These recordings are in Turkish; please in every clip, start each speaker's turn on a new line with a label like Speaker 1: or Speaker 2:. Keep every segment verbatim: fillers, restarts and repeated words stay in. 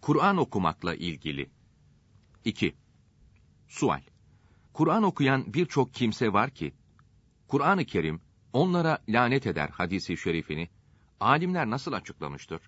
Speaker 1: Kur'an okumakla ilgili. iki. Sual. Kur'an okuyan birçok kimse var ki, Kur'an-ı Kerim onlara lanet eder hadisi şerifini, alimler nasıl açıklamıştır?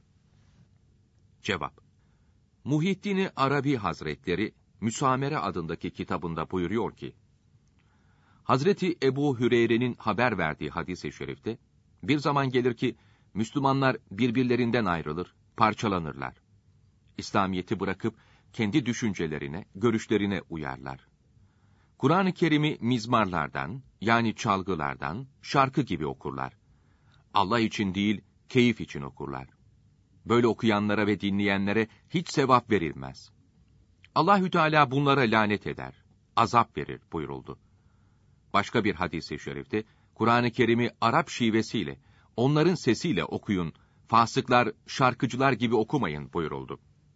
Speaker 1: Cevap. Muhyiddin-i Arabi Hazretleri, Müsamere adındaki kitabında buyuruyor ki, Hazreti Ebu Hüreyre'nin haber verdiği hadis-i şerifte, bir zaman gelir ki, Müslümanlar birbirlerinden ayrılır, parçalanırlar. İslamiyet'i bırakıp, kendi düşüncelerine, görüşlerine uyarlar. Kur'an-ı Kerim'i mizmarlardan, yani çalgılardan, şarkı gibi okurlar. Allah için değil, keyif için okurlar. Böyle okuyanlara ve dinleyenlere hiç sevap verilmez. Allahü Teala bunlara lanet eder, azap verir buyuruldu. Başka bir hadis-i şerifte, Kur'an-ı Kerim'i Arap şivesiyle, onların sesiyle okuyun, fasıklar, şarkıcılar gibi okumayın buyuruldu.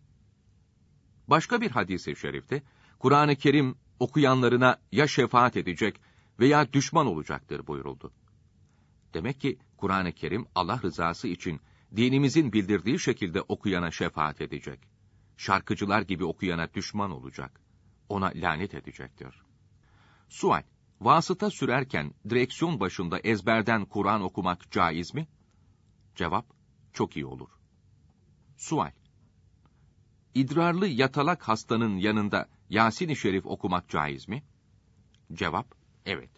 Speaker 1: Başka bir hadis-i şerifte, Kur'an-ı Kerim okuyanlarına ya şefaat edecek veya düşman olacaktır buyuruldu. Demek ki Kur'an-ı Kerim Allah rızası için dinimizin bildirdiği şekilde okuyana şefaat edecek. Şarkıcılar gibi okuyana düşman olacak. Ona lanet edecektir. Sual. Vasıta sürerken direksiyon başında ezberden Kur'an okumak caiz mi? Cevap. Çok iyi olur. Sual. İdrarlı yatalak hastanın yanında Yasin-i Şerif okumak caiz mi? Cevap. Evet.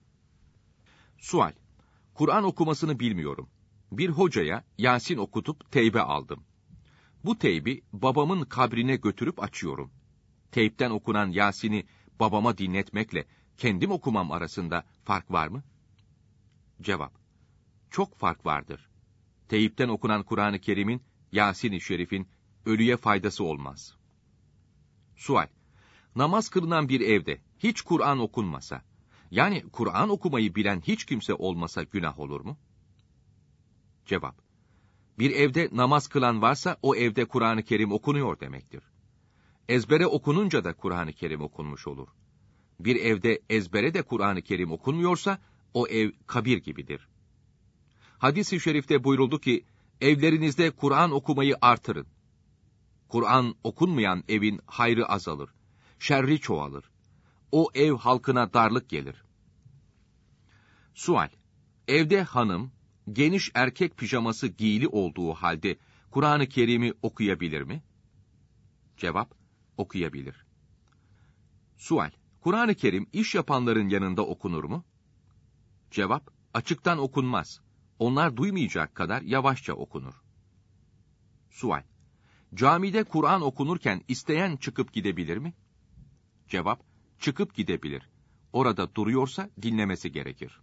Speaker 1: Sual. Kur'an okumasını bilmiyorum. Bir hocaya Yasin okutup teybe aldım. Bu teybi babamın kabrine götürüp açıyorum. Teypten okunan Yasin'i babama dinletmekle kendim okumam arasında fark var mı? Cevap. Çok fark vardır. Teyipten okunan Kur'an-ı Kerim'in, Yasin-i Şerif'in ölüye faydası olmaz. Sual. Namaz kılınan bir evde hiç Kur'an okunmasa, yani Kur'an okumayı bilen hiç kimse olmasa günah olur mu? Cevap. Bir evde namaz kılan varsa o evde Kur'an-ı Kerim okunuyor demektir. Ezbere okununca da Kur'an-ı Kerim okunmuş olur. Bir evde ezbere de Kur'an-ı Kerim okunmuyorsa o ev kabir gibidir. Hadis-i şerifte buyuruldu ki, evlerinizde Kur'an okumayı artırın. Kur'an okunmayan evin hayrı azalır, şerri çoğalır. O ev halkına darlık gelir. Sual. Evde hanım, geniş erkek pijaması giyili olduğu halde Kur'an-ı Kerim'i okuyabilir mi? Cevap. Okuyabilir. Sual. Kur'an-ı Kerim iş yapanların yanında okunur mu? Cevap. Açıktan okunmaz. Onlar duymayacak kadar yavaşça okunur. Sual. Camide Kur'an okunurken isteyen çıkıp gidebilir mi? Cevap. Çıkıp gidebilir. Orada duruyorsa dinlemesi gerekir.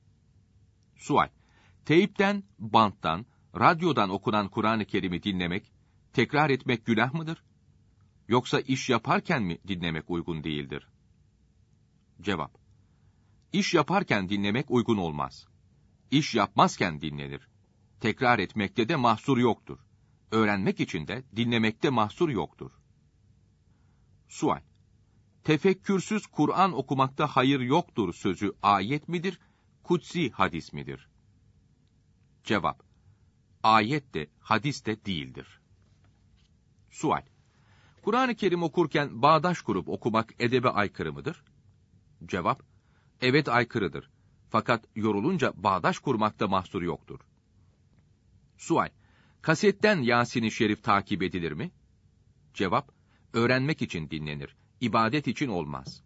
Speaker 1: Sual. Teyipten, banttan, radyodan okunan Kur'an-ı Kerim'i dinlemek, tekrar etmek günah mıdır? Yoksa iş yaparken mi dinlemek uygun değildir? Cevap. İş yaparken dinlemek uygun olmaz. İş yapmazken dinlenir. Tekrar etmekte de mahsur yoktur. Öğrenmek için de dinlemekte mahsur yoktur. Sual. Tefekkürsüz Kur'an okumakta hayır yoktur sözü ayet midir, kutsi hadis midir? Cevap. Ayet de, hadis de değildir. Sual. Kur'an-ı Kerim okurken bağdaş kurup okumak edebe aykırı mıdır? Cevap. Evet aykırıdır. Fakat yorulunca bağdaş kurmakta mahsur yoktur. Sual. Kasetten Yasin-i Şerif takip edilir mi? Cevap. Öğrenmek için dinlenir. İbadet için olmaz.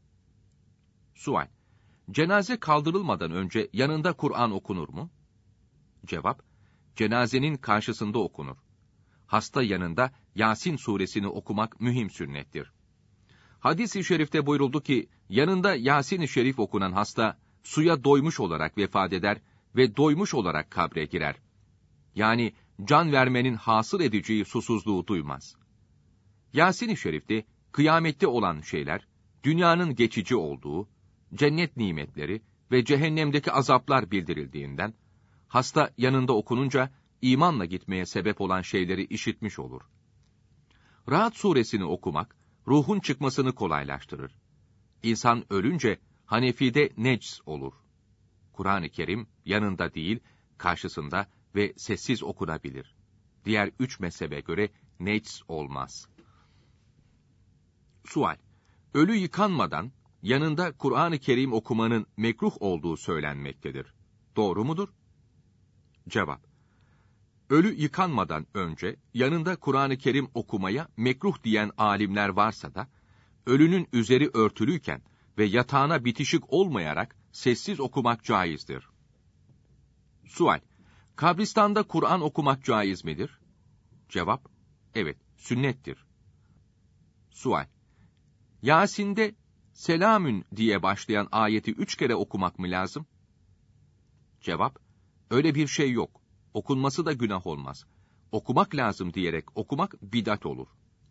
Speaker 1: Sual. Cenaze kaldırılmadan önce yanında Kur'an okunur mu? Cevap. Cenazenin karşısında okunur. Hasta yanında Yasin suresini okumak mühim sünnettir. Hadis-i şerifte buyuruldu ki, yanında Yasin-i Şerif okunan hasta, suya doymuş olarak vefat eder ve doymuş olarak kabre girer. Yani can vermenin hasıl edeceği susuzluğu duymaz. Yasin-i Şerif'te kıyamette olan şeyler, dünyanın geçici olduğu, cennet nimetleri ve cehennemdeki azaplar bildirildiğinden, hasta yanında okununca imanla gitmeye sebep olan şeyleri işitmiş olur. Ra'd suresini okumak, ruhun çıkmasını kolaylaştırır. İnsan ölünce Hanefi'de necs olur. Kur'an-ı Kerim yanında değil, karşısında ve sessiz okunabilir. Diğer üç mezhebe göre necs olmaz. Sual: Ölü yıkanmadan yanında Kur'an-ı Kerim okumanın mekruh olduğu söylenmektedir. Doğru mudur? Cevap: Ölü yıkanmadan önce yanında Kur'an-ı Kerim okumaya mekruh diyen alimler varsa da, ölünün üzeri örtülüyken ve yatağına bitişik olmayarak sessiz okumak caizdir. Sual: Kabristanda Kur'an okumak caiz midir? Cevap: Evet, sünnettir. Sual: Yasin'de selamün diye başlayan ayeti üç kere okumak mı lazım? Cevap: Öyle bir şey yok. Okunması da günah olmaz. Okumak lazım diyerek okumak bid'at olur.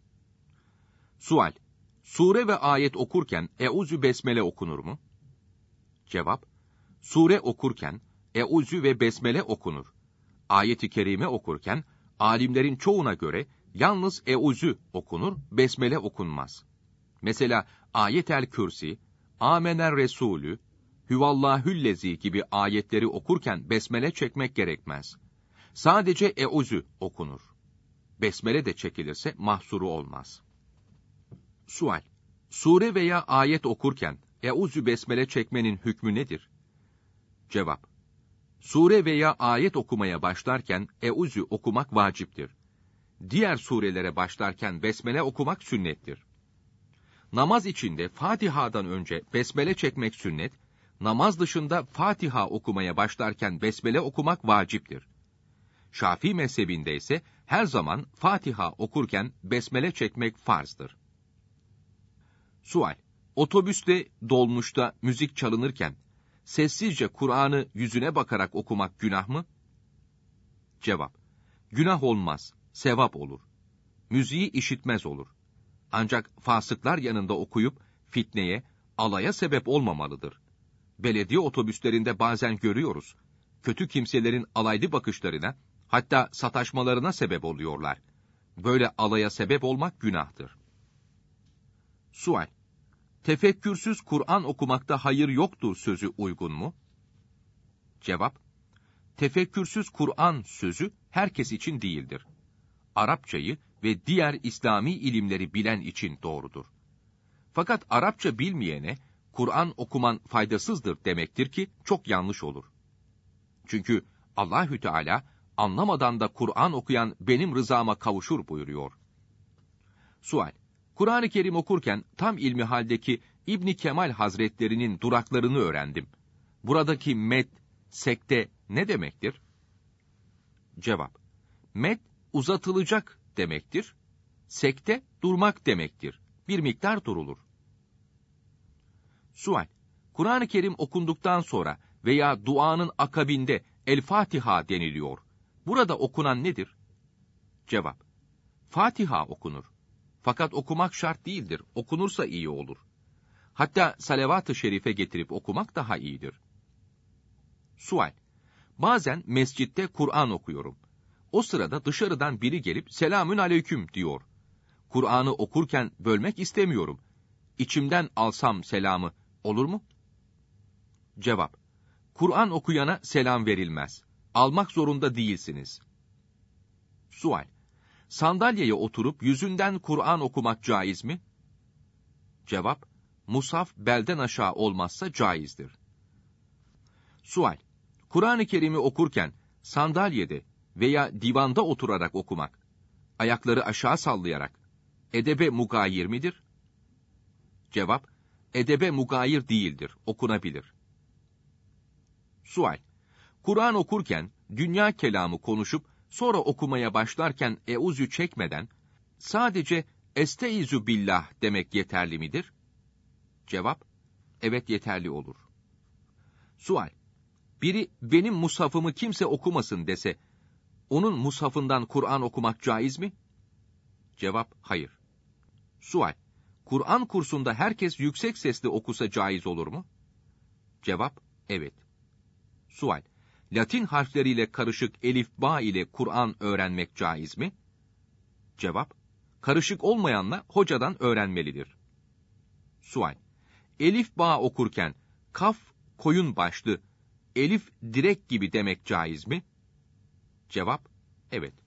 Speaker 1: Sual: Sure ve ayet okurken Eûzü besmele okunur mu? Cevap: Sure okurken Eûzü ve besmele okunur. Ayet-i kerime okurken alimlerin çoğuna göre yalnız Eûzü okunur, besmele okunmaz. Mesela Ayet-el Kürsi, Amener Resulü, Hüvallahüllezi gibi ayetleri okurken besmele çekmek gerekmez. Sadece Eûzü okunur. Besmele de çekilirse mahsuru olmaz. Sual: Sure veya ayet okurken Eûzü besmele çekmenin hükmü nedir? Cevap: Sure veya ayet okumaya başlarken Eûzü okumak vaciptir. Diğer surelere başlarken besmele okumak sünnettir. Namaz içinde Fatiha'dan önce besmele çekmek sünnet, namaz dışında Fatiha okumaya başlarken besmele okumak vaciptir. Şafii mezhebinde ise her zaman Fatiha okurken besmele çekmek farzdır. Sual: Otobüste, dolmuşta müzik çalınırken sessizce Kur'an'ı yüzüne bakarak okumak günah mı? Cevap: Günah olmaz, sevap olur. Müziği işitmez olur. Ancak fasıklar yanında okuyup fitneye, alaya sebep olmamalıdır. Belediye otobüslerinde bazen görüyoruz. Kötü kimselerin alaylı bakışlarına, hatta sataşmalarına sebep oluyorlar. Böyle alaya sebep olmak günahtır. Sual: Tefekkürsüz Kur'an okumakta hayır yoktur sözü uygun mu? Cevap: Tefekkürsüz Kur'an sözü herkes için değildir. Arapçayı ve diğer İslami ilimleri bilen için doğrudur. Fakat Arapça bilmeyene Kur'an okuman faydasızdır demektir ki çok yanlış olur. Çünkü Allahü Teala anlamadan da Kur'an okuyan benim rızama kavuşur buyuruyor. Sual: Kur'an-ı Kerim okurken tam ilmihaldeki İbn Kemal Hazretlerinin duraklarını öğrendim. Buradaki med, sekte ne demektir? Cevap: Med uzatılacak demektir. Sekte durmak demektir. Bir miktar durulur. Sual: Kur'an-ı Kerim okunduktan sonra veya duanın akabinde El Fatiha deniliyor. Burada okunan nedir? Cevap: Fatiha okunur. Fakat okumak şart değildir. Okunursa iyi olur. Hatta salavat-ı şerife getirip okumak daha iyidir. Sual: Bazen mescitte Kur'an okuyorum. O sırada dışarıdan biri gelip selamün aleyküm diyor. Kur'an'ı okurken bölmek istemiyorum. İçimden alsam selamı olur mu? Cevap: Kur'an okuyana selam verilmez. Almak zorunda değilsiniz. Sual: Sandalyeye oturup yüzünden Kur'an okumak caiz mi? Cevap: Musaf belden aşağı olmazsa caizdir. Sual: Kur'an-ı Kerim'i okurken sandalyede veya divanda oturarak okumak, ayakları aşağı sallayarak edebe mugayir midir? Cevap: Edebe mugayir değildir, okunabilir. Sual: Kur'an okurken dünya kelamı konuşup sonra okumaya başlarken eûzü çekmeden sadece estaizu billah demek yeterli midir? Cevap: Evet, yeterli olur. Sual: Biri benim mushafımı kimse okumasın dese, onun mushafından Kur'an okumak caiz mi? Cevap: Hayır. Sual: Kur'an kursunda herkes yüksek sesle okusa caiz olur mu? Cevap: Evet. Sual: Latin harfleriyle karışık elif ba ile Kur'an öğrenmek caiz mi? Cevap: Karışık olmayanla hocadan öğrenmelidir. Sual: Elif ba okurken kaf koyun başlı, elif direk gibi demek caiz mi? Cevap: Evet.